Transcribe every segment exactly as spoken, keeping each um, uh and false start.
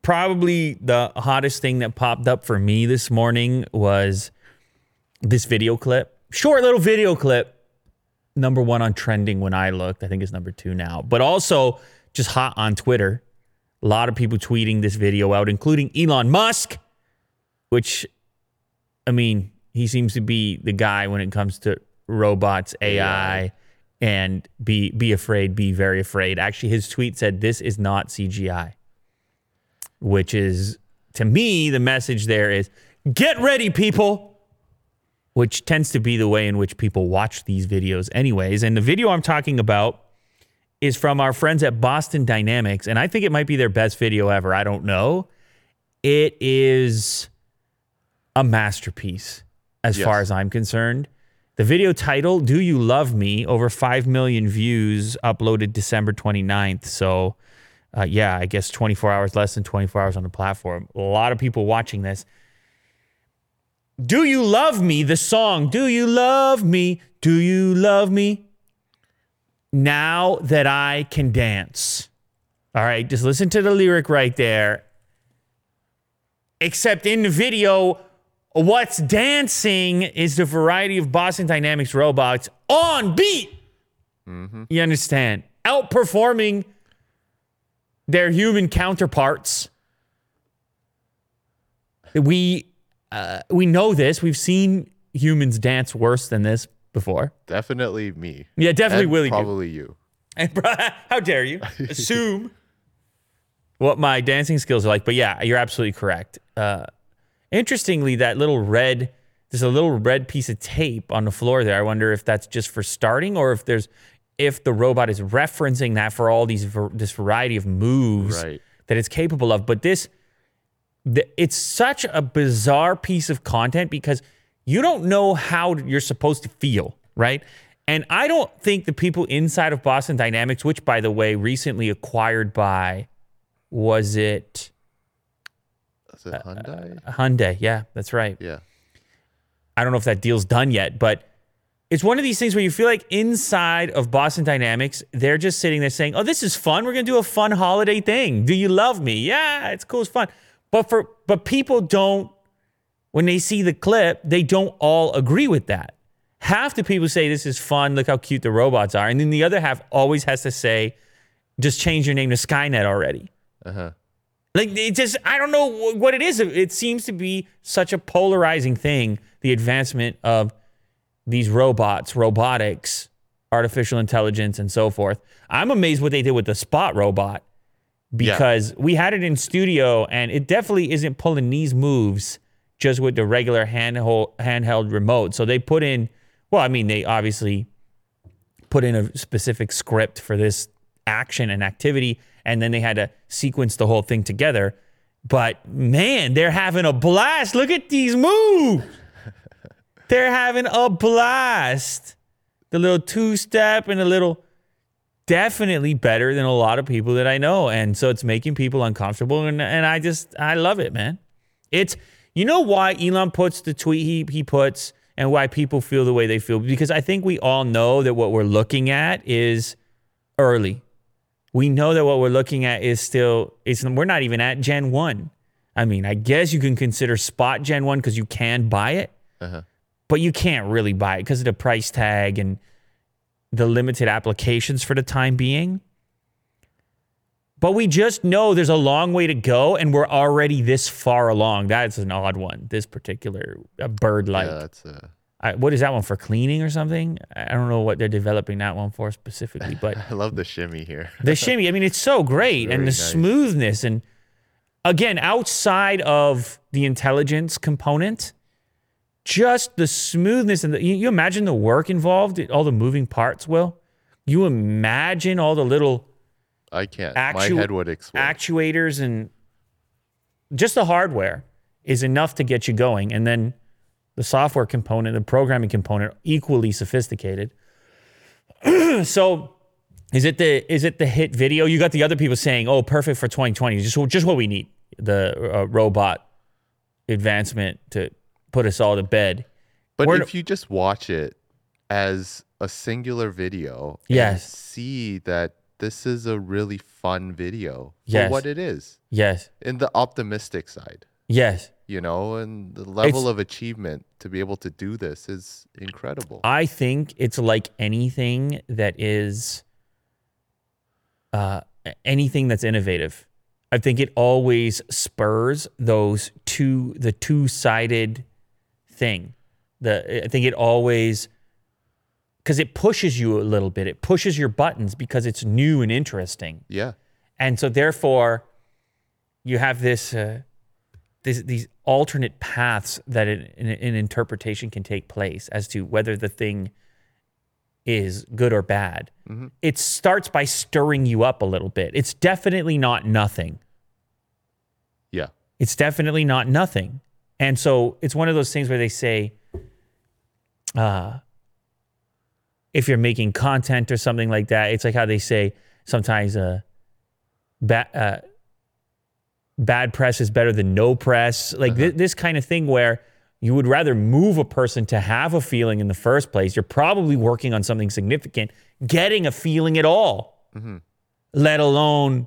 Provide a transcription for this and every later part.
probably the hottest thing that popped up for me this morning was this video clip. Short little video clip. Number one on trending when I looked. I think it's number two now. But also just hot on Twitter. A lot of people tweeting this video out, including Elon Musk, which, I mean, he seems to be the guy when it comes to robots, A I, yeah. and be be afraid, be very afraid. Actually, his tweet said, "This is not C G I." Which is, to me, the message there is, get ready, people, which tends to be the way in which people watch these videos anyways. And the video I'm talking about is from our friends at Boston Dynamics, and I think it might be their best video ever. I don't know. It is a masterpiece as yes. far as I'm concerned. The video title, Do You Love Me? Over five million views, uploaded December twenty-ninth. So... Uh, yeah, I guess twenty-four hours, less than twenty-four hours on the platform. A lot of people watching this. Do You Love Me? The song, Do You Love Me? Do You Love Me? Now That I Can Dance. All right, just listen to the lyric right there. Except in the video, what's dancing is the variety of Boston Dynamics robots on beat. Mm-hmm. You understand? Outperforming their human counterparts. We uh, we know this. We've seen humans dance worse than this before. Definitely me. Yeah, definitely and Willie. Probably do. you. And how dare you assume what my dancing skills are like? But yeah, you're absolutely correct. Uh, interestingly, that little red, there's a little red piece of tape on the floor there. I wonder if that's just for starting, or if there's if the robot is referencing that for all these this variety of moves right. that it's capable of. But this, the, it's such a bizarre piece of content because you don't know how you're supposed to feel, right? And I don't think the people inside of Boston Dynamics, which, by the way, recently acquired by, was it? Is it Hyundai? Uh, Hyundai, yeah, that's right. Yeah. I don't know if that deal's done yet, but it's one of these things where you feel like inside of Boston Dynamics, they're just sitting there saying, oh, this is fun. We're going to do a fun holiday thing. Do you love me? Yeah, it's cool. It's fun. But for but people don't, when they see the clip, they don't all agree with that. Half the people say this is fun. Look how cute the robots are. And then the other half always has to say, just change your name to Skynet already. Uh-huh. Like, it just, I don't know what it is. It seems to be such a polarizing thing, the advancement of these robots, robotics, artificial intelligence, and so forth. I'm amazed what they did with the Spot robot because yeah. we had it in studio, and it definitely isn't pulling these moves just with the regular handheld, handheld remote. So they put in, well, I mean, they obviously put in a specific script for this action and activity, and then they had to sequence the whole thing together. But, man, they're having a blast. Look at these moves. They're having a blast. The little two-step and a little, definitely better than a lot of people that I know. And so it's making people uncomfortable. And, and I just, I love it, man. It's, you know why Elon puts the tweet he, he puts and why people feel the way they feel? Because I think we all know that what we're looking at is early. We know that what we're looking at is still, it's, we're not even at Gen one. I mean, I guess you can consider Spot Gen one because you can buy it. Uh-huh. But you can't really buy it because of the price tag and the limited applications for the time being. But we just know there's a long way to go, and we're already this far along. That's an odd one, this particular uh, bird-like. Yeah, that's a... I, what is that one, for cleaning or something? I don't know what they're developing that one for specifically. But I love the shimmy here. The shimmy, I mean, it's so great. Very and the nice. Smoothness. And again, outside of the intelligence component, just the smoothness and the, you, you imagine the work involved, all the moving parts, Will? You imagine all the little I can't. Actu- My head would explode. Actuators and just the hardware is enough to get you going. And then the software component, the programming component, equally sophisticated. So is it the is it the hit video? You got the other people saying, oh, perfect for twenty twenty. Just, just what we need. The uh, robot advancement to put us all to bed. But We're, if you just watch it as a singular video yes. and see that this is a really fun video for Yes. what it is. Yes. In the optimistic side, Yes. you know, and the level It's- of achievement to be able to do this is incredible. I think it's like anything that is uh, anything that's innovative. I think it always spurs those two, the two-sided thing. The I think it always, because it pushes you a little bit. It pushes your buttons because it's new and interesting. Yeah. And so therefore, you have this, uh, this these alternate paths that an, an interpretation can take place as to whether the thing is good or bad. Mm-hmm. It starts by stirring you up a little bit. It's definitely not nothing. Yeah. It's definitely not nothing. And so it's one of those things where they say, uh, if you're making content or something like that, it's like how they say sometimes uh, ba- uh, bad press is better than no press. Like Uh-huh. th- this kind of thing where you would rather move a person to have a feeling in the first place. You're probably working on something significant, getting a feeling at all, Mm-hmm. let alone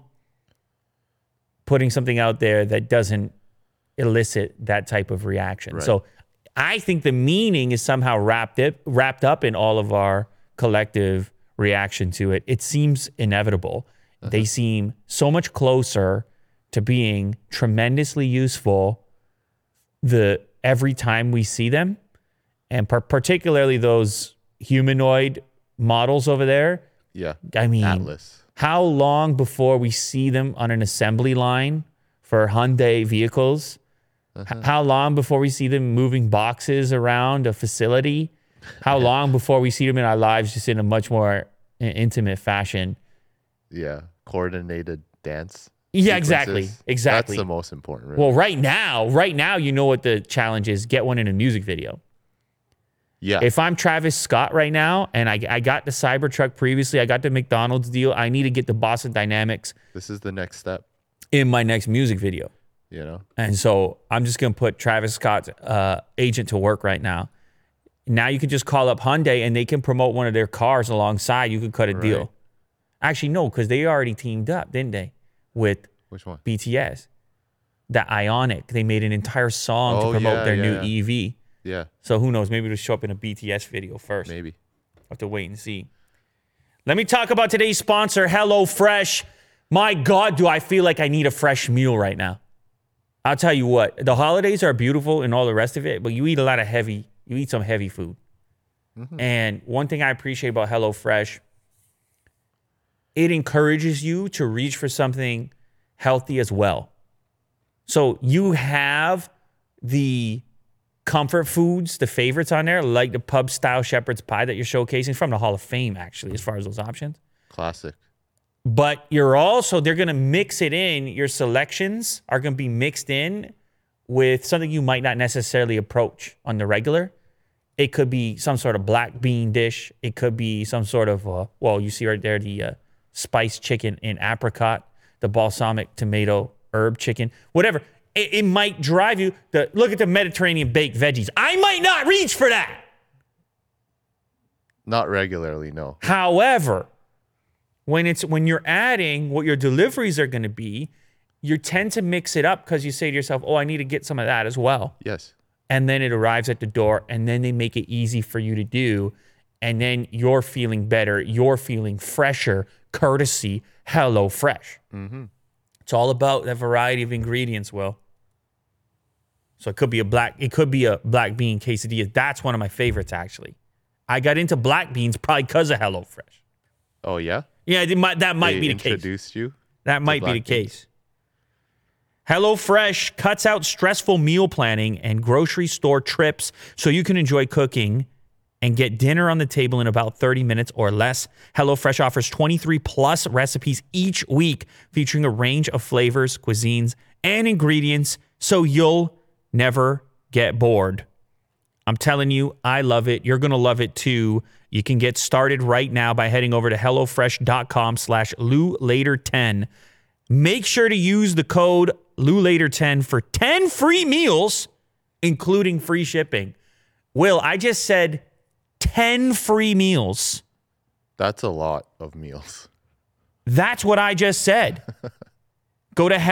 putting something out there that doesn't elicit that type of reaction. Right. So I think the meaning is somehow wrapped it, wrapped up in all of our collective reaction to it. It seems inevitable. Uh-huh. They seem so much closer to being tremendously useful the every time we see them, and par- particularly those humanoid models over there. Yeah. I mean, Atlas. how long before we see them on an assembly line for Hyundai vehicles? Uh-huh. H- How long before we see them moving boxes around a facility? How long before we see them in our lives just in a much more i- intimate fashion? Yeah. Coordinated dance. Yeah, exactly. sequences. Exactly. That's the most important. Really. Well, right now, right now, you know what the challenge is. Get one in a music video. yeah. If I'm Travis Scott right now, and I, I got the Cybertruck previously, I got the McDonald's deal, I need to get the Boston Dynamics this is the next step, in my next music video. you know? And so I'm just going to put Travis Scott's uh, agent to work right now. Now you can just call up Hyundai and they can promote one of their cars alongside. You could cut a Right. deal. Actually, no, because they already teamed up, didn't they? With Which one? B T S. The Ionic. They made an entire song Oh, to promote yeah, their yeah, new yeah. E V. Yeah. So who knows? Maybe it'll show up in a B T S video first. Maybe. I'll have to wait and see. Let me talk about today's sponsor, HelloFresh. My God, do I feel like I need a fresh meal right now. I'll tell you what, the holidays are beautiful and all the rest of it, but you eat a lot of heavy, you eat some heavy food. Mm-hmm. And one thing I appreciate about HelloFresh, it encourages you to reach for something healthy as well. So you have the comfort foods, the favorites on there, like the pub style shepherd's pie that you're showcasing from the Hall of Fame, actually, as far as those options. Classic. But you're also, they're going to mix it in. Your selections are going to be mixed in with something you might not necessarily approach on the regular. It could be some sort of black bean dish. It could be some sort of, uh, well, you see right there, the uh, spiced chicken in apricot, the balsamic tomato herb chicken, whatever. It, it might drive you to look at the Mediterranean baked veggies. I might not reach for that. Not regularly, no. However, when it's when you're adding what your deliveries are going to be, you tend to mix it up because you say to yourself, oh, I need to get some of that as well. Yes. And then it arrives at the door, and then they make it easy for you to do. And then you're feeling better. You're feeling fresher, courtesy HelloFresh. Mm-hmm. It's all about that variety of ingredients, Will. So it could be a black, it could be a black bean quesadilla. That's one of my favorites, actually. I got into black beans probably because of HelloFresh. Oh, yeah? Yeah, it might, that might They be the case. introduced you? That might be the black beans. case. HelloFresh cuts out stressful meal planning and grocery store trips so you can enjoy cooking and get dinner on the table in about thirty minutes or less. HelloFresh offers twenty-three plus recipes each week featuring a range of flavors, cuisines, and ingredients so you'll never get bored. I'm telling you, I love it. You're going to love it too. You can get started right now by heading over to HelloFresh.com slash LouLater10. Make sure to use the code LouLater ten for ten free meals, including free shipping. Will, I just said ten free meals. That's a lot of meals. That's what I just said. Go to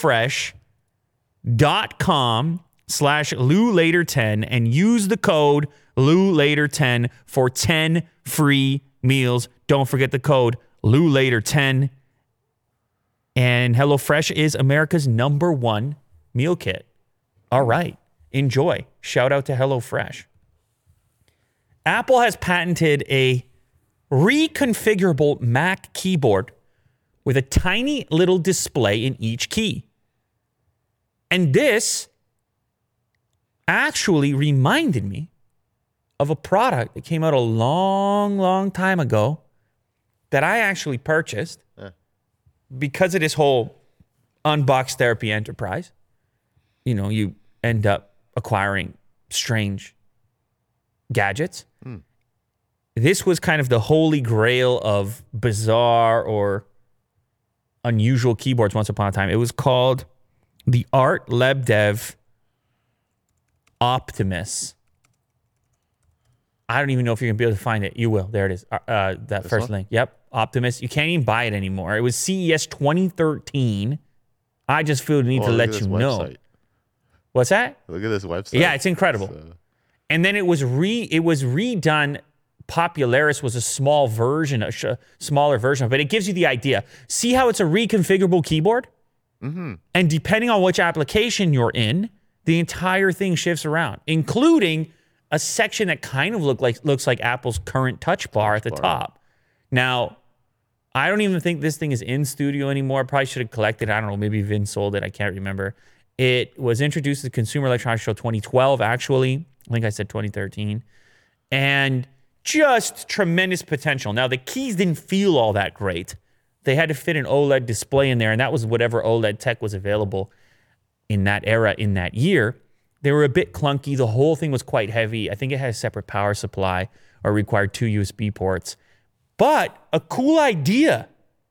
HelloFresh.com slash LouLater10 and use the code LouLater ten for ten free meals. Don't forget the code LouLater ten. And HelloFresh is America's number one meal kit. All right. Enjoy. Shout out to HelloFresh. Apple has patented a reconfigurable Mac keyboard with a tiny little display in each key. And this actually reminded me of a product that came out a long, long time ago that I actually purchased Eh. because of this whole unbox therapy enterprise. You know, you end up acquiring strange gadgets. Mm. This was kind of the holy grail of bizarre or unusual keyboards once upon a time. It was called the Art Lebdev Optimus. I don't even know if you're going to be able to find it. You will. There it is. Uh, uh, that This first one? link. Yep. Optimus. You can't even buy it anymore. It was C E S twenty thirteen. I just feel the need Oh, to look let at you this know. website. What's that? Look at this website. Yeah, it's incredible. So, And then it was re it was redone. Popularis was a small version, a sh- smaller version, but it gives you the idea. See how it's a reconfigurable keyboard? mm-hmm. And depending on which application you're in, the entire thing shifts around, including a section that kind of look like looks like Apple's current touch bar at the bar. top. Now, I don't even think this thing is in studio anymore. Probably should have collected it. I don't know. Maybe Vin sold it. I can't remember. It was introduced at the Consumer Electronics Show twenty twelve, actually. I think I said twenty thirteen. And just tremendous potential. Now, the keys didn't feel all that great. They had to fit an OLED display in there, and that was whatever OLED tech was available in that era, in that year. They were a bit clunky. The whole thing was quite heavy. I think it had a separate power supply or required two U S B ports. But a cool idea,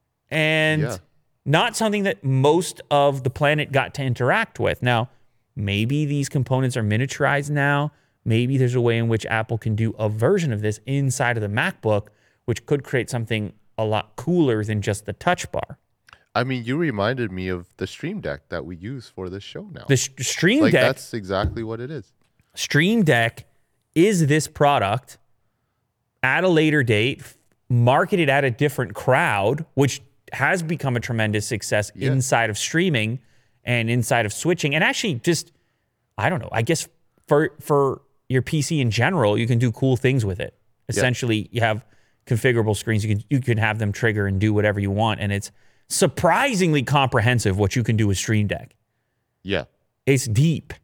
and Yeah. not something that most of the planet got to interact with. Now, maybe these components are miniaturized now. Maybe there's a way in which Apple can do a version of this inside of the MacBook, which could create something a lot cooler than just the touch bar. I mean, you reminded me of the Stream Deck that we use for this show now. The Sh- Stream like, Deck, that's exactly what it is. Stream Deck is this product at a later date, marketed at a different crowd, which has become a tremendous success Yeah. inside of streaming and inside of switching. And actually just, I don't know, I guess for for your P C in general, you can do cool things with it. Essentially, you have configurable screens. You can you can have them trigger and do whatever you want. And it's surprisingly comprehensive what you can do with Stream Deck. Yeah. It's deep.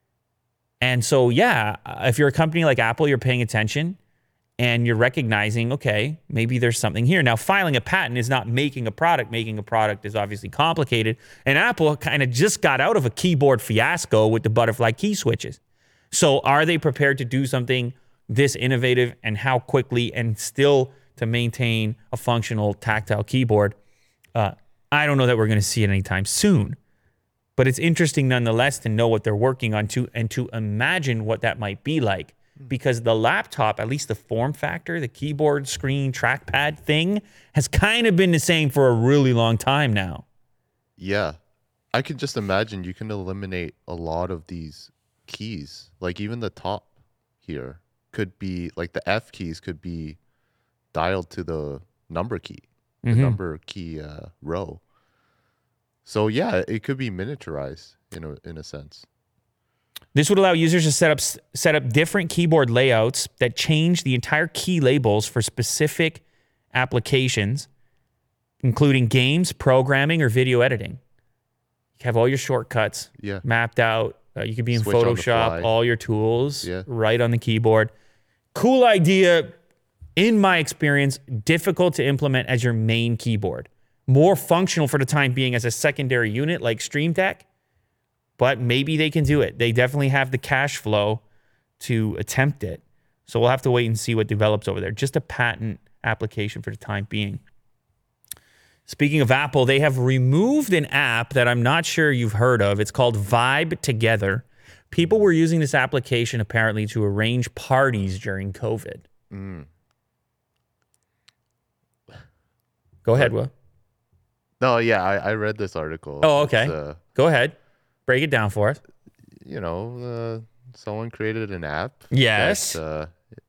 And so, yeah, if you're a company like Apple, you're paying attention and you're recognizing, okay, maybe there's something here. Now, filing a patent is not making a product. Making a product is obviously complicated. And Apple kind of just got out of a keyboard fiasco with the butterfly key switches. So are they prepared to do something this innovative, and how quickly, and still to maintain a functional tactile keyboard? Uh, I don't know that we're going to see it anytime soon. But it's interesting nonetheless to know what they're working on to, and to imagine what that might be like. Because the laptop, at least the form factor, the keyboard, screen, trackpad thing, has kind of been the same for a really long time now. Yeah. I can just imagine you can eliminate a lot of these keys. Like even the top here could be, like the F keys could be dialed to the number key, the Mhm. number key uh, row. So yeah, it could be miniaturized in a, in a sense. This would allow users to set up set up different keyboard layouts that change the entire key labels for specific applications, including games, programming, or video editing. You have all your shortcuts Yeah. mapped out. Uh, you could be in Switch on the Photoshop, fly. all your tools Yeah. right on the keyboard. Cool idea. In my experience, difficult to implement as your main keyboard. More functional for the time being as a secondary unit like Stream Deck, but maybe they can do it. They definitely have the cash flow to attempt it. So we'll have to wait and see what develops over there. Just a patent application for the time being. Speaking of Apple, they have removed an app that I'm not sure you've heard of. It's called Vibe Together. People were using this application apparently to arrange parties during COVID. Mm. Go ahead, Will. No, yeah, I, I read this article. Oh, okay. It's, uh, Go ahead. Break it down for us. you know, uh, someone created an app. Yes. That,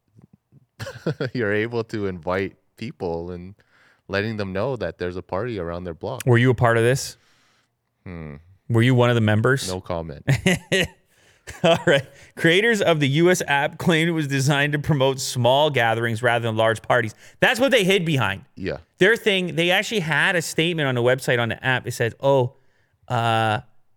uh, you're able to invite people and letting them know that there's a party around their block. Were you a part of this? Hmm. Were you one of the members? No comment. All right. Creators of the U S app claimed it was designed to promote small gatherings rather than large parties. That's what they hid behind. Yeah. Their thing, they actually had a statement on the website on the app. It said, oh, uh,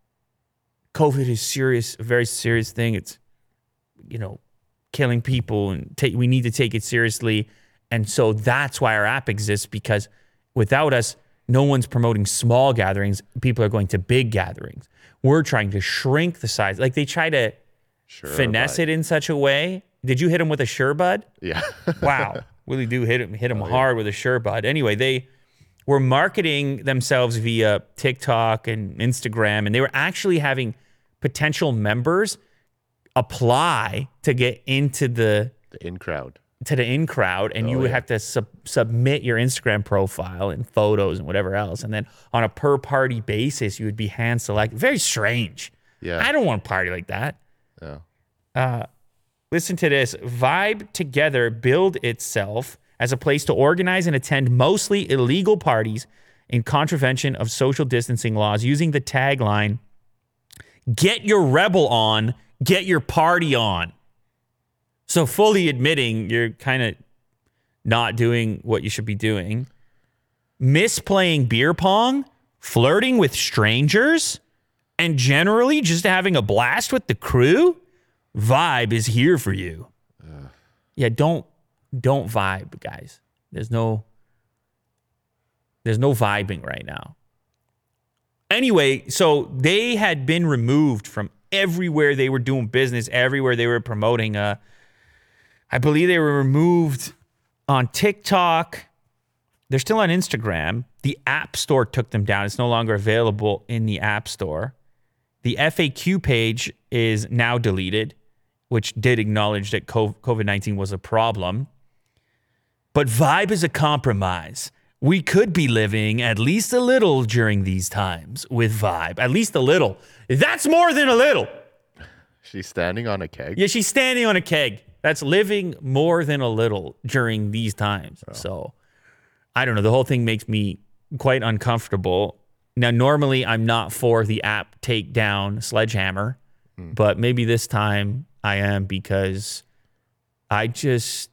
COVID is serious, a very serious thing. It's, you know, killing people, and ta- we need to take it seriously. And so that's why our app exists, because without us, no one's promoting small gatherings. People are going to big gatherings. We're trying to shrink the size. Like, they try to Sure, finesse bud. it in such a way. Did you hit him with a sure bud? Yeah. Wow. Really do hit him, hit him Oh, hard with a sure bud. Anyway, they were marketing themselves via TikTok and Instagram, and they were actually having potential members apply to get into the The in crowd. to the in crowd, and Oh, you would yeah. have to sub- submit your Instagram profile and photos and whatever else, and then on a per party basis, you would be hand selected. Very strange. Yeah. I don't want to party like that. Yeah. Listen to this. Vibe Together billed itself as a place to organize and attend mostly illegal parties in contravention of social distancing laws, using the tagline, "Get your rebel on, get your party on." So fully admitting you're kind of not doing what you should be doing. Misplaying beer pong, flirting with strangers, and generally just having a blast with the crew. Vibe is here for you. Ugh. Yeah, don't don't vibe, guys. There's no there's no vibing right now. Anyway, so they had been removed from everywhere they were doing business, everywhere they were promoting. Uh, I believe they were removed on TikTok. They're still on Instagram. The App Store took them down. It's no longer available in the App Store. The F A Q page is now deleted, which did acknowledge that COVID nineteen was a problem. But Vibe is a compromise. We could be living at least a little during these times with Vibe. At least a little. That's more than a little. She's standing on a keg. Yeah, she's standing on a keg. That's living more than a little during these times. Oh. So, I don't know. The whole thing makes me quite uncomfortable. Now, normally I'm not for the app takedown sledgehammer, mm. but maybe this time I am, because I just,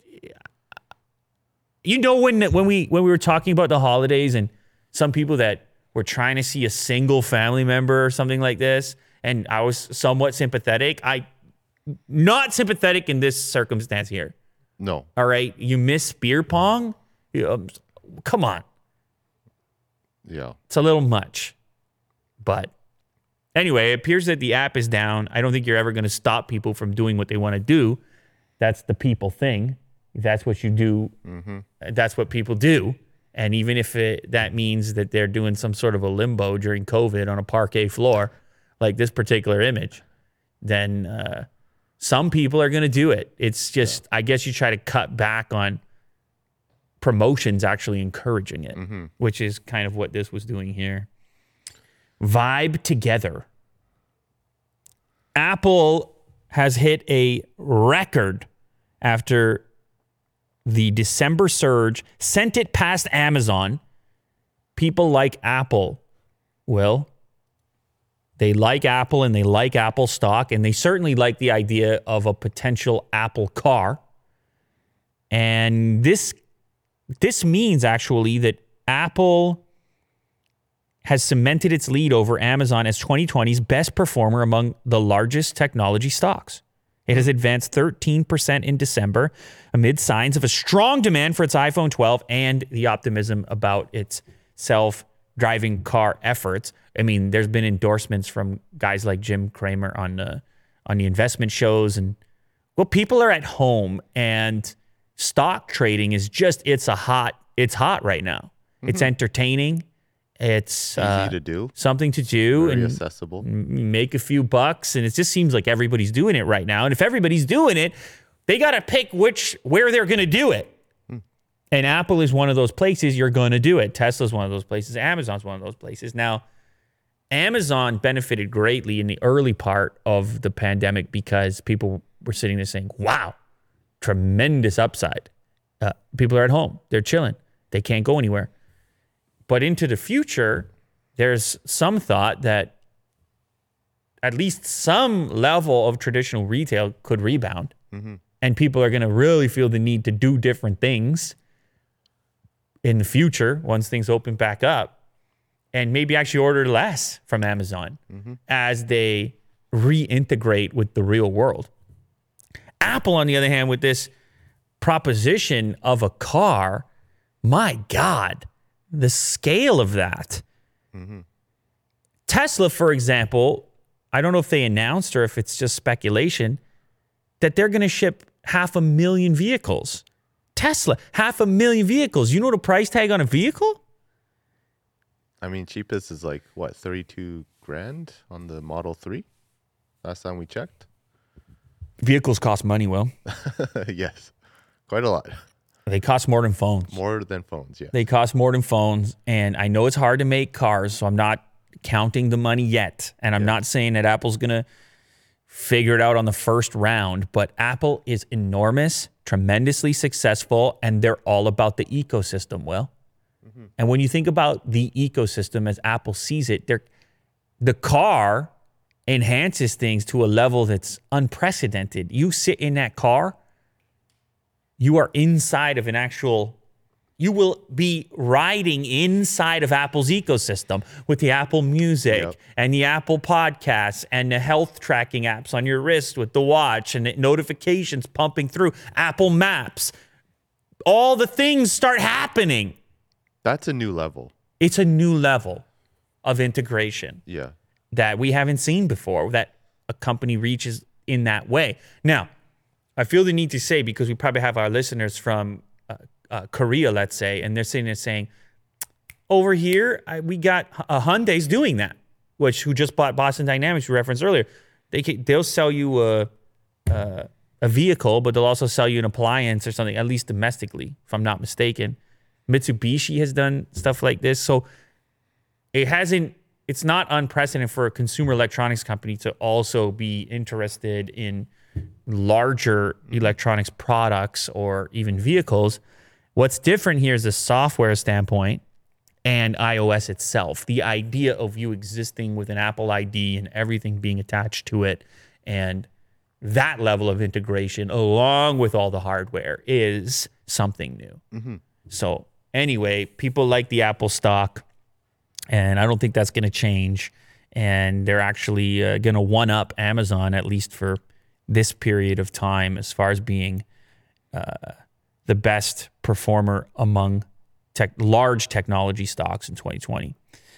you know, when when we when we were talking about the holidays and some people that were trying to see a single family member or something like this, and I was somewhat sympathetic. I not sympathetic in this circumstance here. No. All right, you miss beer pong? Um, come on. Yeah. It's a little much. But anyway, it appears that the app is down. I don't think you're ever going to stop people from doing what they want to do. That's the people thing. That's what you do. Mm-hmm. That's what people do. And even if it, that means that they're doing some sort of a limbo during COVID on a parquet floor, like this particular image, then uh, some people are going to do it. It's just, yeah. I guess you try to cut back on promotions actually encouraging it, mm-hmm. which is kind of what this was doing here. Vibe Together. Apple has hit a record after the December surge sent it past Amazon. People like Apple. Well, they like Apple and they like Apple stock, and they certainly like the idea of a potential Apple car. And this This means actually that Apple has cemented its lead over Amazon as twenty twenty's best performer among the largest technology stocks. It has advanced thirteen percent in December amid signs of a strong demand for its iPhone twelve and the optimism about its self-driving car efforts. I mean, there's been endorsements from guys like Jim Cramer on the, on the investment shows. And, well, people are at home, and stock trading is just, it's a hot, it's hot right now. Mm-hmm. It's entertaining. It's easy uh, to do, something to do, very and accessible. M- make a few bucks, and it just seems like everybody's doing it right now. And if everybody's doing it, they got to pick which where they're going to do it. Mm. And Apple is one of those places you're going to do it. Tesla's one of those places. Amazon's one of those places. Now, Amazon benefited greatly in the early part of the pandemic because people were sitting there saying, wow, tremendous upside. Uh, people are at home. They're chilling. They can't go anywhere. But into the future, there's some thought that at least some level of traditional retail could rebound. Mm-hmm. And people are going to really feel the need to do different things in the future once things open back up. And maybe actually order less from Amazon mm-hmm. as they reintegrate with the real world. Apple, on the other hand, with this proposition of a car, my God, the scale of that. Mm-hmm. Tesla, for example, I don't know if they announced or if it's just speculation, that they're going to ship half a million vehicles. Tesla, half a million vehicles. You know the price tag on a vehicle? I mean, cheapest is like, what, thirty-two grand on the Model three? Last time we checked. Vehicles cost money, Will. Yes, quite a lot. They cost more than phones. More than phones, yeah. They cost more than phones. And I know it's hard to make cars, so I'm not counting the money yet. And I'm yeah. not saying that Apple's going to figure it out on the first round. But Apple is enormous, tremendously successful, and they're all about the ecosystem, Will. Mm-hmm. And when you think about the ecosystem as Apple sees it, they're, the car enhances things to a level that's unprecedented. You sit in that car, you are inside of an actual, you will be riding inside of Apple's ecosystem with the Apple Music yep. and the Apple Podcasts and the health tracking apps on your wrist with the watch and the notifications pumping through, Apple Maps. All the things start happening. That's a new level. It's a new level of integration. Yeah. That we haven't seen before, that a company reaches in that way. Now, I feel the need to say, because we probably have our listeners from uh, uh, Korea, let's say, and they're sitting there saying, over here, I, we got uh, Hyundai's doing that, which who just bought Boston Dynamics, we referenced earlier. They can, they'll sell you a, a, a vehicle, but they'll also sell you an appliance or something, at least domestically, if I'm not mistaken. Mitsubishi has done stuff like this. So it hasn't, it's not unprecedented for a consumer electronics company to also be interested in larger electronics products or even vehicles. What's different here is the software standpoint and iOS itself. The idea of you existing with an Apple I D and everything being attached to it, and that level of integration along with all the hardware is something new. Mm-hmm. So anyway, people like the Apple stock, and I don't think that's going to change. And they're actually uh, going to one-up Amazon, at least for this period of time, as far as being uh, the best performer among tech, large technology stocks in twenty twenty.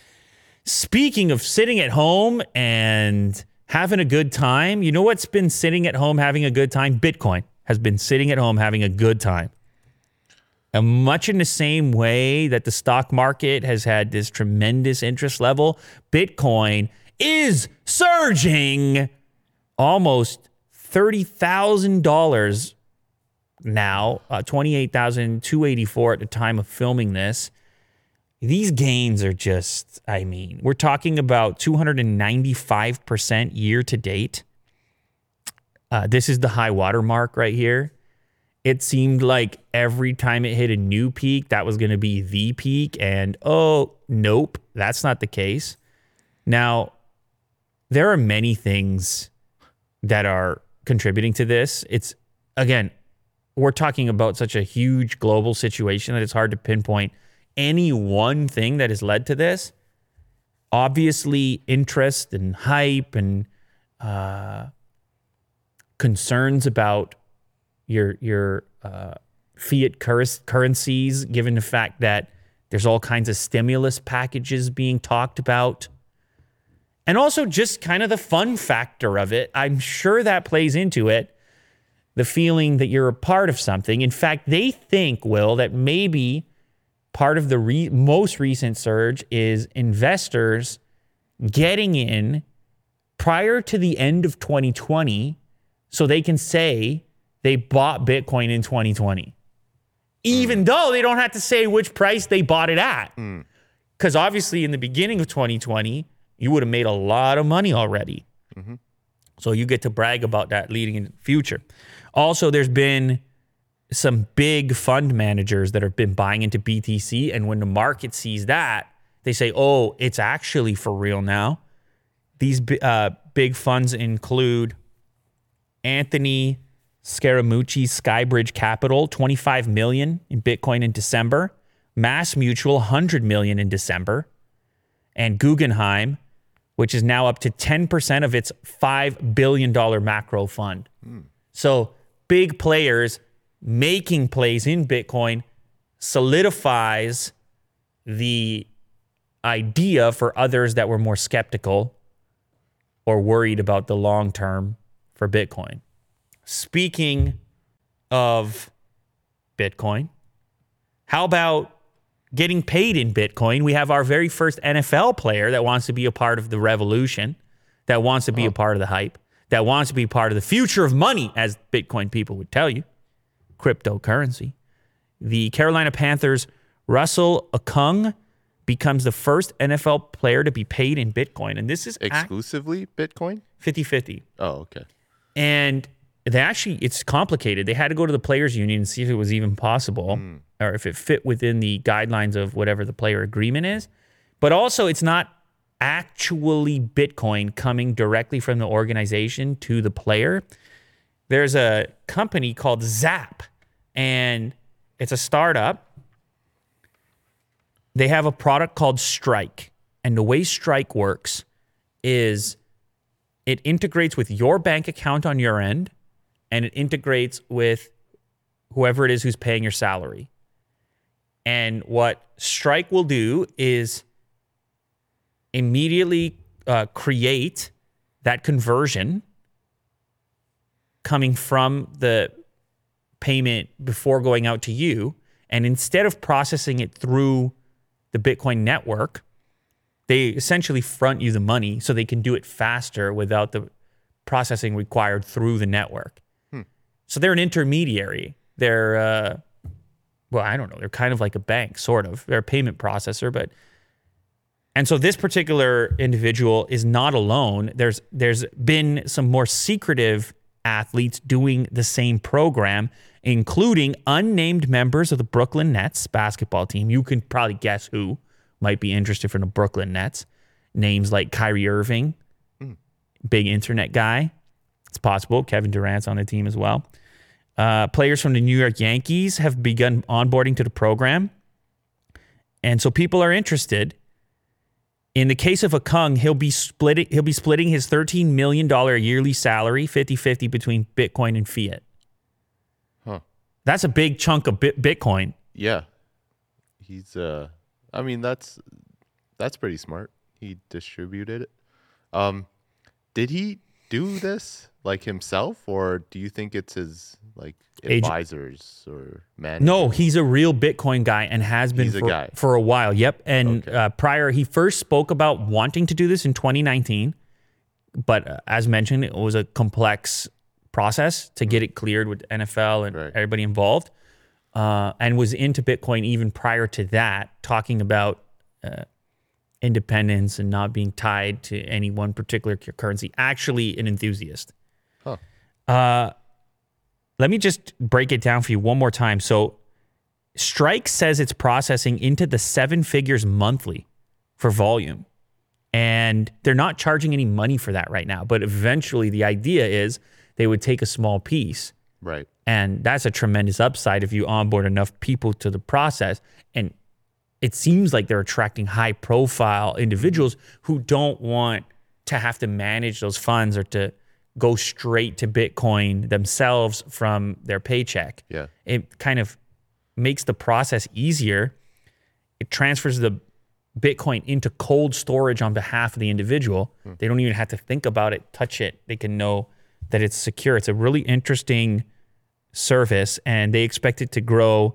Speaking of sitting at home and having a good time, you know what's been sitting at home having a good time? Bitcoin has been sitting at home having a good time. And much in the same way that the stock market has had this tremendous interest level, Bitcoin is surging almost thirty thousand dollars now, uh, twenty-eight thousand two hundred eighty-four dollars at the time of filming this. These gains are just, I mean, we're talking about two hundred ninety-five percent year to date. Uh, this is the high water mark right here. It seemed like every time it hit a new peak, that was going to be the peak. And, oh, nope, that's not the case. Now, there are many things that are contributing to this. It's, again, we're talking about such a huge global situation that it's hard to pinpoint any one thing that has led to this. Obviously, interest and hype and uh, concerns about your your uh, fiat cur- currencies, given the fact that there's all kinds of stimulus packages being talked about. And also just kind of the fun factor of it. I'm sure that plays into it. The feeling that you're a part of something. In fact, they think, Will, that maybe part of the re- most recent surge is investors getting in prior to the end of twenty twenty so they can say they bought Bitcoin in twenty twenty. even mm. though they don't have to say which price they bought it at. Because mm. obviously in the beginning of twenty twenty, you would have made a lot of money already. Mm-hmm. So you get to brag about that leading into the future. Also, there's been some big fund managers that have been buying into B T C. And when the market sees that, they say, oh, it's actually for real now. These uh, big funds include Anthony Scaramucci's Skybridge Capital, twenty-five million dollars in Bitcoin in December. Mass Mutual, one hundred million dollars in December. And Guggenheim, which is now up to ten percent of its five billion dollars macro fund. Mm. So big players making plays in Bitcoin solidifies the idea for others that were more skeptical or worried about the long term for Bitcoin. Speaking of Bitcoin, how about getting paid in Bitcoin? We have our very first N F L player that wants to be a part of the revolution, that wants to be oh. a part of the hype, that wants to be part of the future of money, as Bitcoin people would tell you, cryptocurrency. The Carolina Panthers' Russell Okung becomes the first N F L player to be paid in Bitcoin. And this is exclusively act- Bitcoin? fifty-fifty. Oh, okay. And they actually, it's complicated. They had to go to the players union and see if it was even possible mm. or if it fit within the guidelines of whatever the player agreement is. But also, it's not actually Bitcoin coming directly from the organization to the player. There's a company called Zap, and it's a startup. They have a product called Strike. And the way Strike works is it integrates with your bank account on your end, and it integrates with whoever it is who's paying your salary. And what Strike will do is immediately uh, create that conversion coming from the payment before going out to you. And instead of processing it through the Bitcoin network, they essentially front you the money so they can do it faster without the processing required through the network. Hmm. So they're an intermediary. They're, uh, well, I don't know. They're kind of like a bank, sort of. They're a payment processor, but... And so this particular individual is not alone. There's There's been some more secretive athletes doing the same program, including unnamed members of the Brooklyn Nets basketball team. You can probably guess who might be interested from the Brooklyn Nets. Names like Kyrie Irving, mm. big internet guy. It's possible. Kevin Durant's on the team as well. Uh, players from the New York Yankees have begun onboarding to the program. And so people are interested. In the case of Okung, he'll be splitting he'll be splitting his thirteen million dollars yearly salary fifty-fifty between Bitcoin and fiat. Huh. That's a big chunk of bit Bitcoin. Yeah. He's uh I mean that's that's pretty smart. He distributed it. Um did he do this like himself, or do you think it's his like advisors Agent. or managers? No, he's a real Bitcoin guy and has been he's for, a guy. for a while. Yep. And okay. uh, prior, he first spoke about wanting to do this in twenty nineteen. But uh, as mentioned, it was a complex process to get it cleared with N F L and right. everybody involved. Uh, and was into Bitcoin even prior to that, talking about uh, independence and not being tied to any one particular currency. Actually an enthusiast. Huh. Uh, let me just break it down for you one more time. So Strike says it's processing into the seven figures monthly for volume. And they're not charging any money for that right now. But eventually the idea is they would take a small piece. Right. And that's a tremendous upside if you onboard enough people to the process. And it seems like they're attracting high profile individuals who don't want to have to manage those funds or to go straight to Bitcoin themselves from their paycheck. Yeah. It kind of makes the process easier. It transfers the Bitcoin into cold storage on behalf of the individual. Hmm. They don't even have to think about it, touch it. They can know that it's secure. It's a really interesting service, and they expect it to grow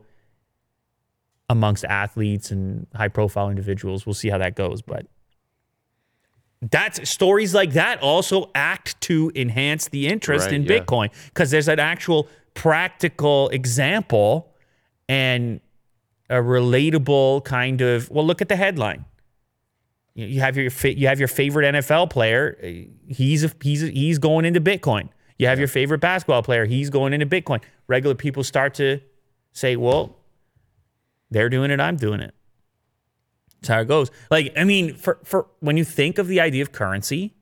amongst athletes and high-profile individuals. We'll see how that goes, but that's stories like that also act to enhance the interest right, in yeah. Bitcoin, because there's an actual practical example, and a relatable kind of, well, look at the headline. You you have your fa- you have your favorite N F L player. He's a, he's a, he's going into Bitcoin. You have your favorite basketball player. He's going into Bitcoin. Regular people start to say, well, they're doing it. I'm doing it. That's how it goes. Like, I mean, for, for when you think of the idea of currency,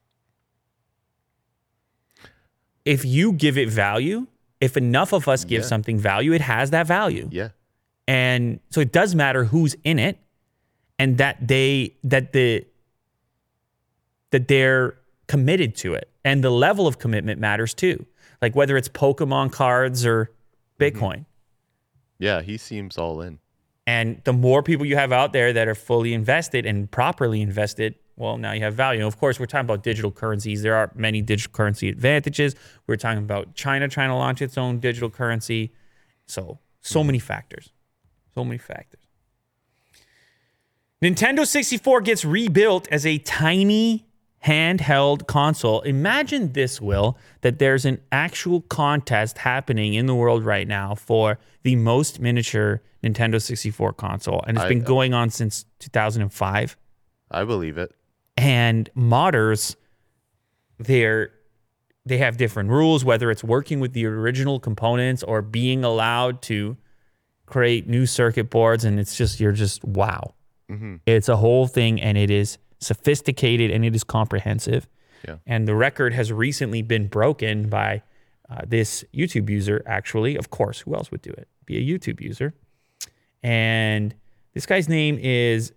if you give it value, if enough of us give Yeah. something value, it has that value. Yeah. And so it does matter who's in it, and that they that the that they're committed to it. And the level of commitment matters too. Like whether it's Pokemon cards or Bitcoin. Yeah, he seems all in. And the more people you have out there that are fully invested and properly invested, well, now you have value. And of course, we're talking about digital currencies. There are many digital currency advantages. We're talking about China trying to launch its own digital currency. So, so many factors. So many factors. Nintendo sixty-four gets rebuilt as a tiny handheld console. Imagine this, Will, that there's an actual contest happening in the world right now for the most miniature Nintendo sixty-four console. And it's I- been going on since two thousand five. I believe it. And modders, they're they have different rules, whether it's working with the original components or being allowed to create new circuit boards. And it's just, you're just, wow. Mm-hmm. It's a whole thing, and it is sophisticated and it is comprehensive. Yeah. And the record has recently been broken by uh, this YouTube user, actually. Of course, who else would do it? Be a YouTube user. And this guy's name is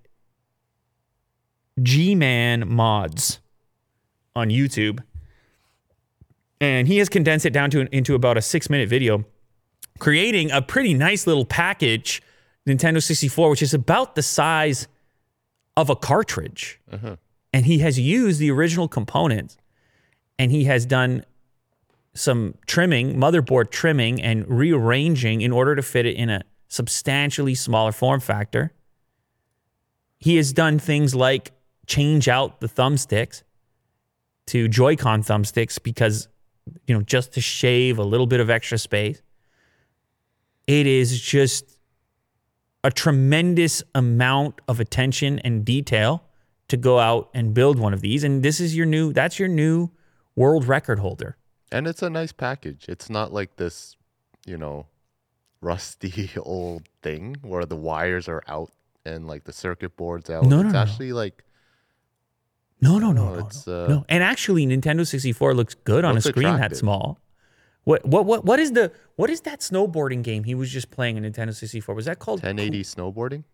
G-Man Mods on YouTube. And he has condensed it down to into about a six-minute video, creating a pretty nice little package, Nintendo sixty-four, which is about the size of a cartridge. Uh-huh. And he has used the original components, and he has done some trimming, motherboard trimming, and rearranging in order to fit it in a substantially smaller form factor. He has done things like change out the thumbsticks to Joy-Con thumbsticks because, you know, just to shave a little bit of extra space. It is just a tremendous amount of attention and detail to go out and build one of these. And this is your new, that's your new world record holder. And it's a nice package. It's not like this, you know, rusty old thing where the wires are out and like the circuit board's out. No, no, it's no. actually like No, no, no, no, no, it's, no, uh, no. And actually, Nintendo sixty-four looks good on a looks screen that attractive. small. What, what, what, what is the, what is that snowboarding game he was just playing in Nintendo sixty-four? Was that called ten eighty snowboarding.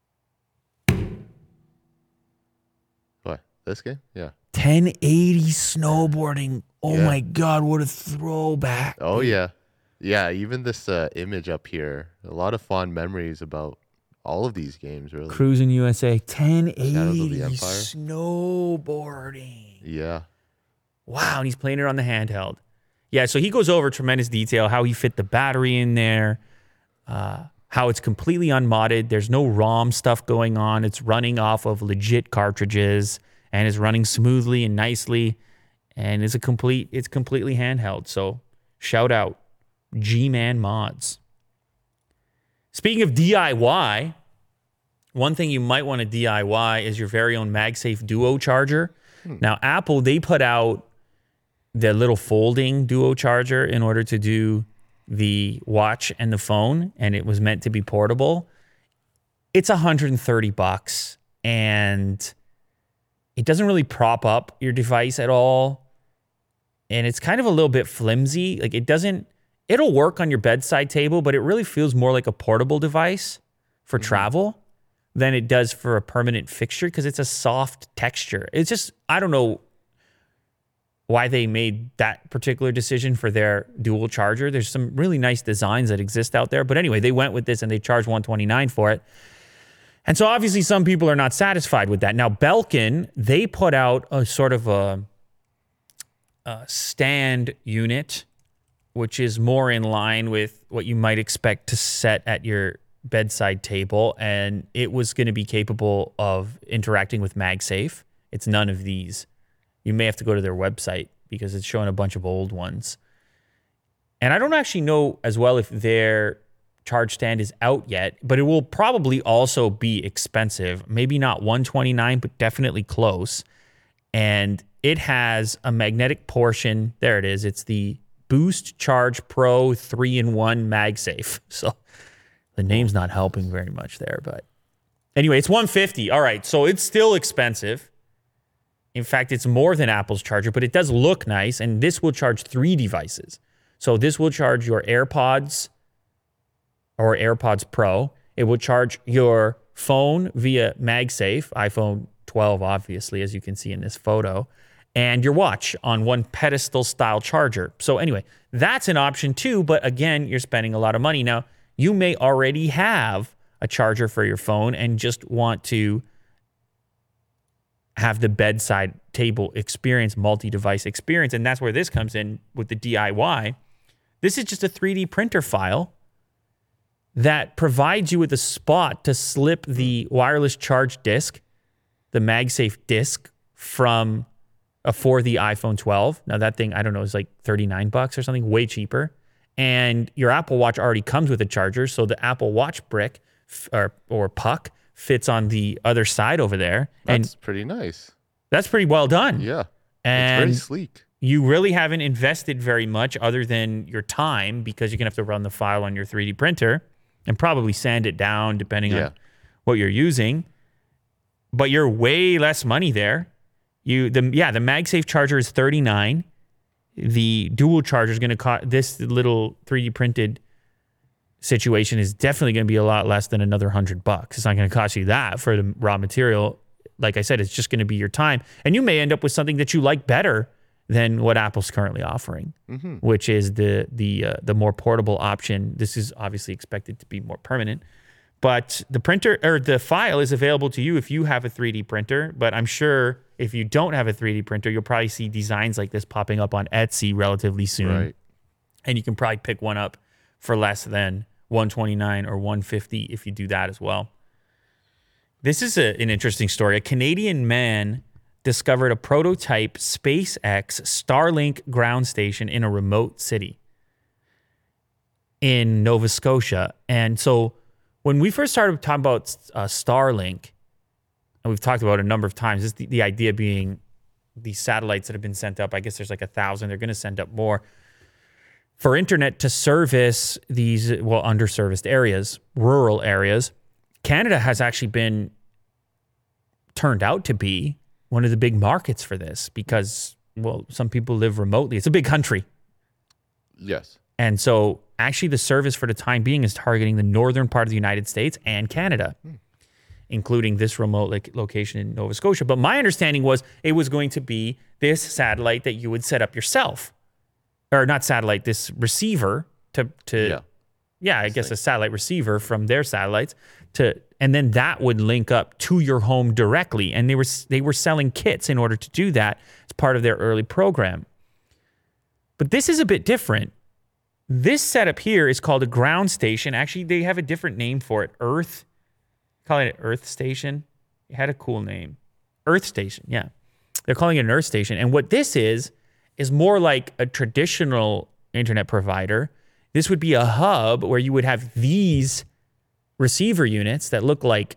What? This game? Yeah. ten eighty snowboarding? Oh Yeah. my God, what a throwback! Oh yeah. Yeah, even this uh, image up here, a lot of fond memories about all of these games, really. Cruising U S A, ten Shadows of eighty the Empire. snowboarding. Yeah. Wow, and he's playing it on the handheld. Yeah, so he goes over tremendous detail, how he fit the battery in there, uh, how it's completely unmodded. There's no ROM stuff going on. It's running off of legit cartridges and is running smoothly and nicely, and is a complete. It's completely handheld. So shout out, G-Man Mods. Speaking of D I Y, one thing you might want to D I Y is your very own MagSafe Duo charger. Hmm. Now, Apple, they put out the little folding Duo charger in order to do the watch and the phone, and it was meant to be portable. It's one hundred thirty bucks, and it doesn't really prop up your device at all, and it's kind of a little bit flimsy. Like, it doesn't, it'll work on your bedside table, but it really feels more like a portable device for mm-hmm. travel than it does for a permanent fixture because it's a soft texture. It's just, I don't know why they made that particular decision for their dual charger. There's some really nice designs that exist out there. But anyway, they went with this and they charged one hundred twenty-nine dollars for it. And so obviously some people are not satisfied with that. Now, Belkin, they put out a sort of a, a stand unit, which is more in line with what you might expect to set at your bedside table. And it was going to be capable of interacting with MagSafe. It's none of these. You may have to go to their website because it's showing a bunch of old ones. And I don't actually know as well if their charge stand is out yet, but it will probably also be expensive. Maybe not one twenty-nine, but definitely close. And it has a magnetic portion. There it is. It's the Boost Charge Pro three in one MagSafe. So the name's not helping very much there, but anyway, it's one hundred fifty dollars. All right, so it's still expensive. In fact, it's more than Apple's charger, but it does look nice, and this will charge three devices. So this will charge your AirPods or AirPods Pro. It will charge your phone via MagSafe, iPhone twelve, obviously, as you can see in this photo, and your watch on one pedestal-style charger. So anyway, that's an option too, but again, you're spending a lot of money. Now, you may already have a charger for your phone and just want to have the bedside table experience, multi-device experience, and that's where this comes in with the D I Y. This is just a three D printer file that provides you with a spot to slip the wireless charge disc, the MagSafe disc, from uh, for the iPhone twelve. Now that thing, I don't know, is like thirty-nine bucks or something, way cheaper. And your Apple Watch already comes with a charger, so the Apple Watch brick or or puck fits on the other side over there. That's and pretty nice. That's pretty well done. Yeah. And it's very sleek. You really haven't invested very much other than your time, because you're going to have to run the file on your three D printer and probably sand it down depending Yeah. on what you're using. But you're way less money there. You the yeah, the MagSafe charger is thirty-nine dollars. The dual charger is going to cost, this little three D printed situation is definitely going to be a lot less than another hundred bucks. It's not going to cost you that for the raw material. Like I said, it's just going to be your time. And you may end up with something that you like better than what Apple's currently offering, mm-hmm. which is the the uh, the more portable option. This is obviously expected to be more permanent. But the printer or the file is available to you if you have a three D printer. But I'm sure if you don't have a three D printer, you'll probably see designs like this popping up on Etsy relatively soon. Right. And you can probably pick one up for less than one twenty-nine or one fifty if you do that as well. This is a, an interesting story. A Canadian man discovered a prototype SpaceX Starlink ground station in a remote city in Nova Scotia. And so when we first started talking about uh, Starlink, and we've talked about it a number of times, this the, the idea being these satellites that have been sent up, I guess there's like a thousand, they're going to send up more, for internet to service these, well, underserviced areas, rural areas. Canada has actually been turned out to be one of the big markets for this because, well, some people live remotely. It's a big country. Yes. And so actually the service for the time being is targeting the northern part of the United States and Canada, hmm. including this remote like, location in Nova Scotia. But my understanding was it was going to be this satellite that you would set up yourself. Or not satellite, this receiver to, to yeah, yeah I guess a satellite receiver from their satellites to, and then that would link up to your home directly. And they were they were selling kits in order to do that as part of their early program. But this is a bit different. This setup here is called a ground station. Actually, they have a different name for it. Earth, calling it Earth Station. It had a cool name. Earth Station, yeah. They're calling it an Earth Station. And what this is, is more like a traditional internet provider. This would be a hub where you would have these receiver units that look like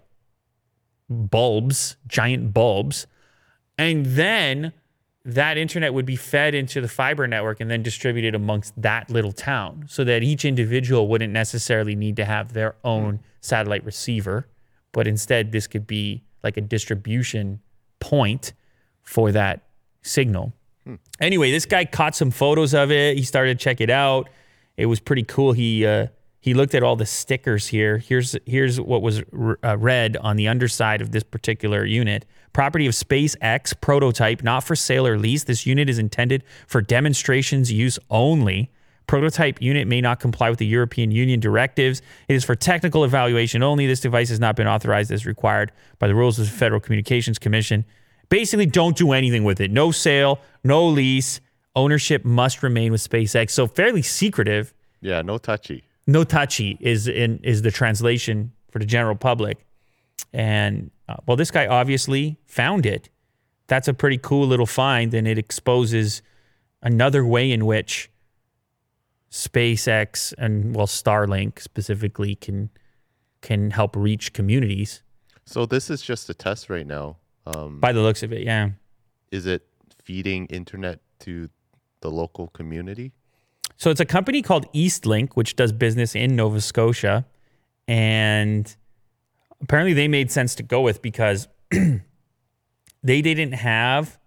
bulbs, giant bulbs, and then that internet would be fed into the fiber network and then distributed amongst that little town so that each individual wouldn't necessarily need to have their own satellite receiver, but instead this could be like a distribution point for that signal. Anyway, this guy caught some photos of it. He started to check it out. It was pretty cool. He uh, he looked at all the stickers here. Here's here's what was uh, read on the underside of this particular unit. Property of SpaceX, prototype, not for sale or lease. This unit is intended for demonstrations use only. Prototype unit may not comply with the European Union directives. It is for technical evaluation only. This device has not been authorized as required by the rules of the Federal Communications Commission. Basically, don't do anything with it. No sale, no lease. Ownership must remain with SpaceX. So fairly secretive. Yeah, no touchy. No touchy is in is the translation for the general public. And, uh, well, this guy obviously found it. That's a pretty cool little find, and it exposes another way in which SpaceX and well Starlink specifically can can help reach communities. So this is just a test right now. Um, By the looks of it, yeah. is it feeding internet to the local community? So it's a company called Eastlink, which does business in Nova Scotia, and apparently they made sense to go with because they didn't have.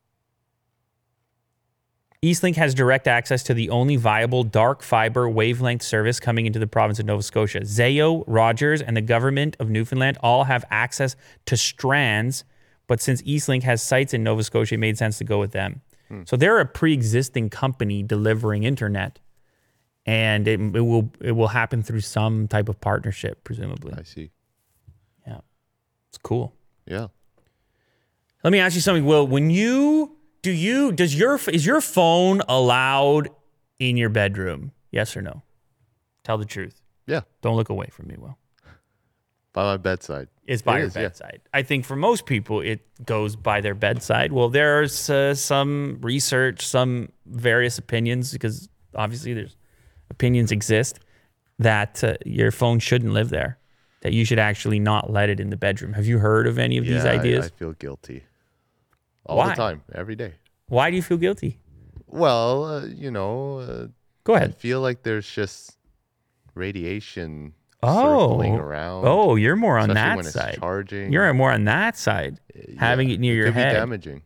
Eastlink has direct access to the only viable dark fiber wavelength service coming into the province of Nova Scotia. Zayo, Rogers, and the government of Newfoundland all have access to strands, but since Eastlink has sites in Nova Scotia, it made sense to go with them. Hmm. So they're a pre-existing company delivering internet, and it, it will it will happen through some type of partnership, presumably. I see. Yeah, it's cool. Yeah. Let me ask you something, Will. When you Do you, does your, is your phone allowed in your bedroom? Yes or no? Tell the truth. Yeah. Don't look away from me, Will. By my bedside. It's by It your is, yeah. bedside. I think for most people, it goes by their bedside. Well, there's uh, some research, some various opinions, because obviously there's opinions exist, that uh, your phone shouldn't live there, that you should actually not let it in the bedroom. Have you heard of any of Yeah, these ideas? I, I feel guilty. All Why? the time, every day. Why do you feel guilty? Well, uh, you know, uh, Go I ahead. feel like there's just radiation Oh, circling around. oh, you're more on especially that when it's side. charging. You're more on that side, having Yeah, it near it your could head. be damaging.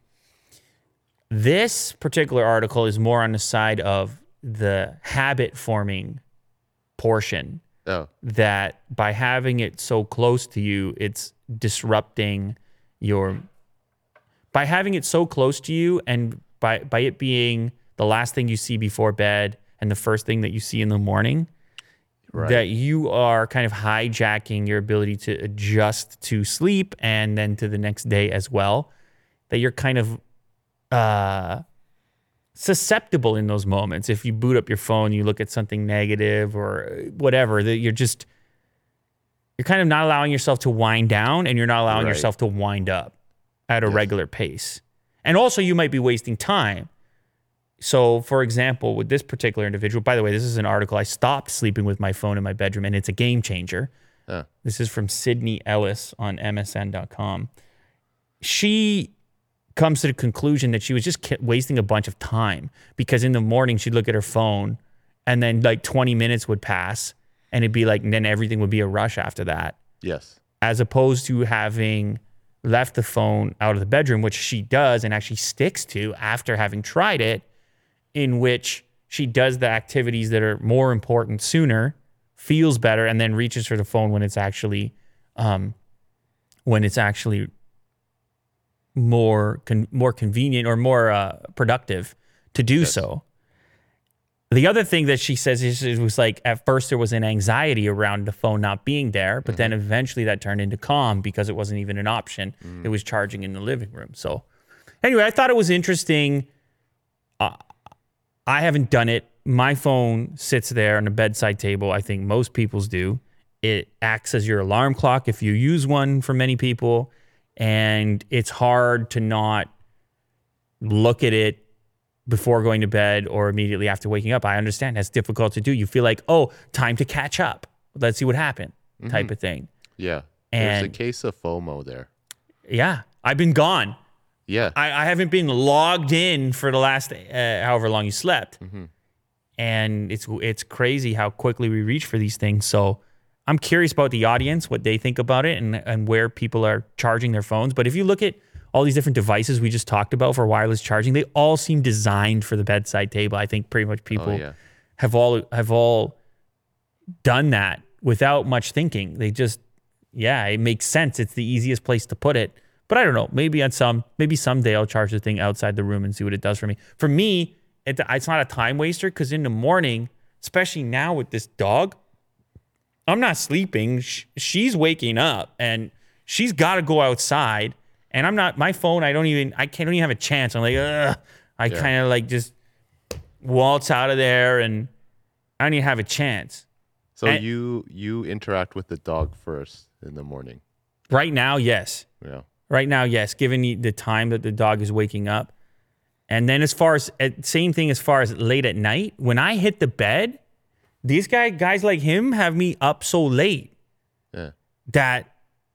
This particular article is more on the side of the habit forming portion, Oh, that by having it so close to you, it's disrupting your, by having it so close to you and by, by it being the last thing you see before bed and the first thing that you see in the morning, right. that you are kind of hijacking your ability to adjust to sleep and then to the next day as well, that you're kind of uh, susceptible in those moments. If you boot up your phone, you look at something negative or whatever, that you're just, you're kind of not allowing yourself to wind down and you're not allowing Right. yourself to wind up at a Yes. regular pace. And also you might be wasting time. So, for example, with this particular individual, by the way, this is an article. I stopped sleeping with my phone in my bedroom, and it's a game changer. Yeah. This is from Sydney Ellis on M S N dot com. She comes to the conclusion that she was just ki- wasting a bunch of time because in the morning she'd look at her phone, and then like twenty minutes would pass, and it'd be like, and then everything would be a rush after that, Yes. as opposed to having left the phone out of the bedroom, which she does and actually sticks to after having tried it, in which she does the activities that are more important sooner, feels better, and then reaches for the phone when it's actually, um, when it's actually more con- more convenient or more uh, productive to do Yes. so. The other thing that she says is it was like at first there was an anxiety around the phone not being there, but then eventually that turned into calm because it wasn't even an option. It was charging in the living room. So anyway, I thought it was interesting. Uh, I haven't done it. My phone sits there on the bedside table. I think most people's do. It acts as your alarm clock if you use one for many people. And it's hard to not look at it before going to bed or immediately after waking up. I understand that's difficult to do. You feel like, oh, time to catch up. Let's see what happened, type of thing. Yeah. There's a And- case of FOMO there. Yeah, I've been gone. Yeah. I, I haven't been logged in for the last uh, however long you slept. And it's it's crazy how quickly we reach for these things. So I'm curious about the audience, what they think about it and, and where people are charging their phones. But if you look at all these different devices we just talked about for wireless charging, they all seem designed for the bedside table. I think pretty much people Oh, yeah. have all have all done that without much thinking. They just, yeah, it makes sense. It's the easiest place to put it. But I don't know. Maybe on some, maybe someday I'll charge the thing outside the room and see what it does for me. For me, it, it's not a time waster because in the morning, especially now with this dog, I'm not sleeping. Sh- she's waking up and she's got to go outside. And I'm not, my phone, I don't even, I can't, don't even have a chance. I'm like, ugh. I Yeah. kind of like just waltz out of there and I don't even have a chance. So And- you you interact with the dog first in the morning. Right now, yes. Yeah. Right now, yes. Given the, the time that the dog is waking up. And then as far as, uh, same thing as far as late at night, when I hit the bed, these guy, guys like him have me up so late Yeah. that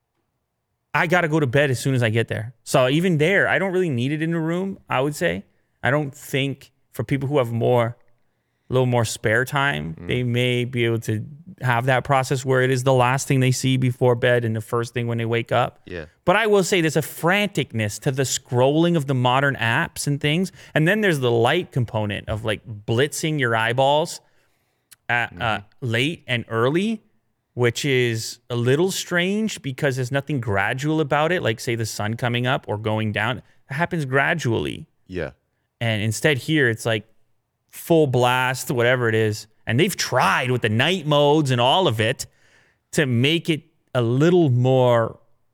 I got to go to bed as soon as I get there. So even there, I don't really need it in the room, I would say. I don't think for people who have more, a little more spare time, mm. they may be able to have that process where it is the last thing they see before bed and the first thing when they wake up. Yeah. But I will say there's a franticness to the scrolling of the modern apps and things. And then there's the light component of like blitzing your eyeballs at, mm-hmm. uh, late and early, which is a little strange because there's nothing gradual about it. Like say the sun coming up or going down, it happens gradually. Yeah. And instead here, it's like full blast, whatever it is. And they've tried with the night modes and all of it to make it a little more,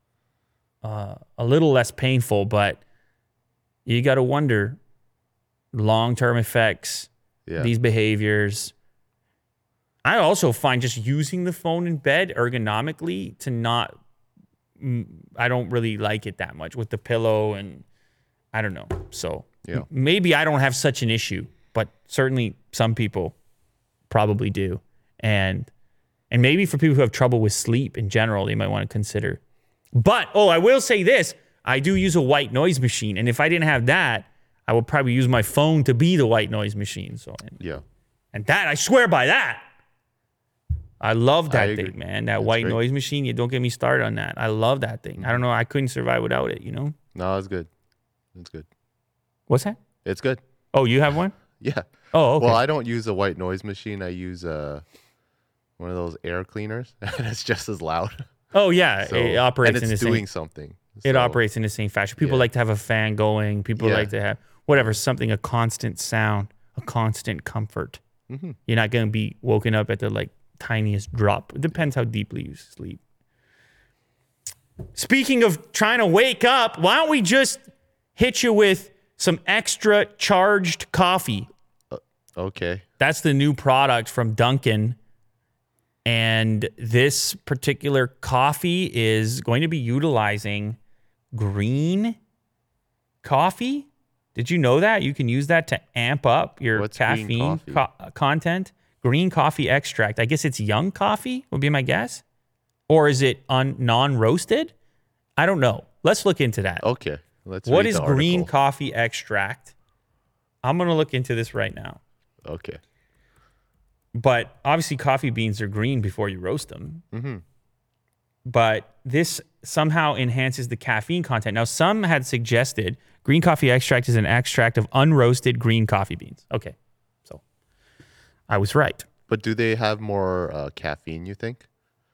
uh, a little less painful. But you got to wonder long-term effects, yeah. these behaviors. I also find just using the phone in bed ergonomically to not, I don't really like it that much with the pillow and I don't know. So yeah. maybe I don't have such an issue, but certainly some people probably do. And and maybe for people who have trouble with sleep in general, they might want to consider. But, oh, I will say this. I do use a white noise machine. And if I didn't have that, I would probably use my phone to be the white noise machine. So and, yeah. And that, I swear by that. I love that I thing, man. That That's white great. noise machine. You don't get me started on that. I love that thing. Mm-hmm. I don't know. I couldn't survive without it, you know? No, it's good. It's good. What's that? It's good. Oh, you have one? Yeah. Oh, okay. Well, I don't use a white noise machine. I use uh, one of those air cleaners, and it's just as loud. Oh, yeah. So, it operates and it's in the doing same, something. It So, operates in the same fashion. People yeah. like to have a fan going. People Yeah. like to have whatever, something, a constant sound, a constant comfort. Mm-hmm. You're not going to be woken up at the like tiniest drop. It depends how deeply you sleep. Speaking of trying to wake up, why don't we just hit you with some extra charged coffee? Okay. That's the new product from Dunkin'. And this particular coffee is going to be utilizing green coffee. Did you know that? You can use that to amp up your What's green caffeine coffee? co- content. Green coffee extract. I guess it's young coffee would be my guess. Or is it un- non-roasted? I don't know. Let's look into that. Okay. Let's What read is the green article. coffee extract? I'm going to look into this right now. Okay. But obviously coffee beans are green before you roast them. Mm-hmm. But this somehow enhances the caffeine content. Now, some had suggested green coffee extract is an extract of unroasted green coffee beans. Okay. So I was right. But do they have more uh, caffeine, you think?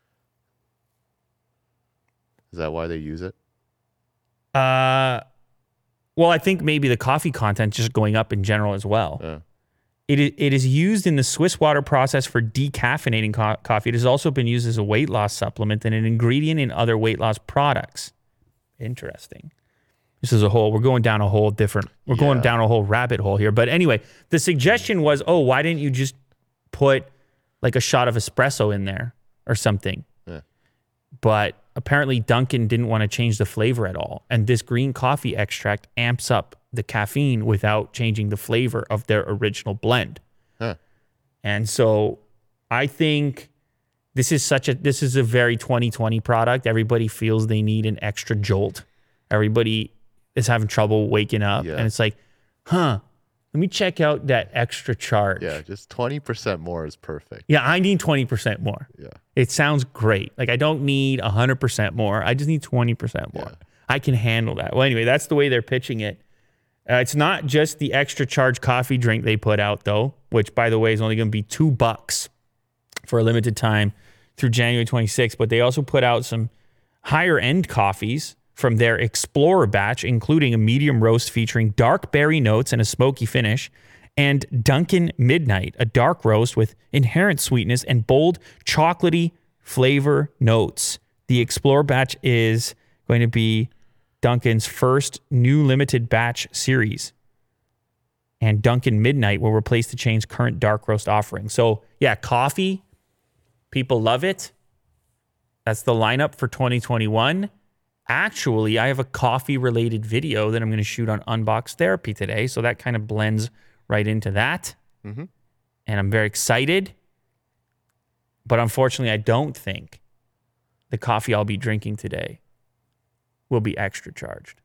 Is that why they use it? Uh, well, I think maybe the coffee content just going up in general as well. Yeah. It is, it is used in the Swiss water process for decaffeinating co- coffee. It has also been used as a weight loss supplement and an ingredient in other weight loss products. Interesting. This is a whole, we're going down a whole different, we're going Yeah. down a whole rabbit hole here. But anyway, the suggestion was, oh, why didn't you just put like a shot of espresso in there or something? Yeah. But apparently Dunkin' didn't want to change the flavor at all. And this green coffee extract amps up the caffeine without changing the flavor of their original blend. Huh. And so I think this is such a, this is a very twenty twenty product. Everybody feels they need an extra jolt. Everybody is having trouble waking up. Yeah. And it's like, huh, let me check out that extra charge. Yeah, just twenty percent more is perfect. Yeah, I need twenty percent more. Yeah. It sounds great. Like I don't need one hundred percent more. I just need twenty percent more. Yeah. I can handle that. Well, anyway, that's the way they're pitching it. Uh, it's not just the extra charge coffee drink they put out, though, which, by the way, is only going to be two bucks for a limited time through January twenty-sixth. But they also put out some higher-end coffees from their Explorer batch, including a medium roast featuring dark berry notes and a smoky finish, and Dunkin' Midnight, a dark roast with inherent sweetness and bold chocolatey flavor notes. The Explorer batch is going to be Dunkin's first new limited batch series. And Dunkin' Midnight will replace the chain's current dark roast offering. So, yeah, coffee, people love it. That's the lineup for twenty twenty-one. actually, I have a coffee-related video that I'm going to shoot on Unbox Therapy today, so that kind of blends right into that. Mm-hmm. And I'm very excited. But unfortunately, I don't think the coffee I'll be drinking today will be extra charged.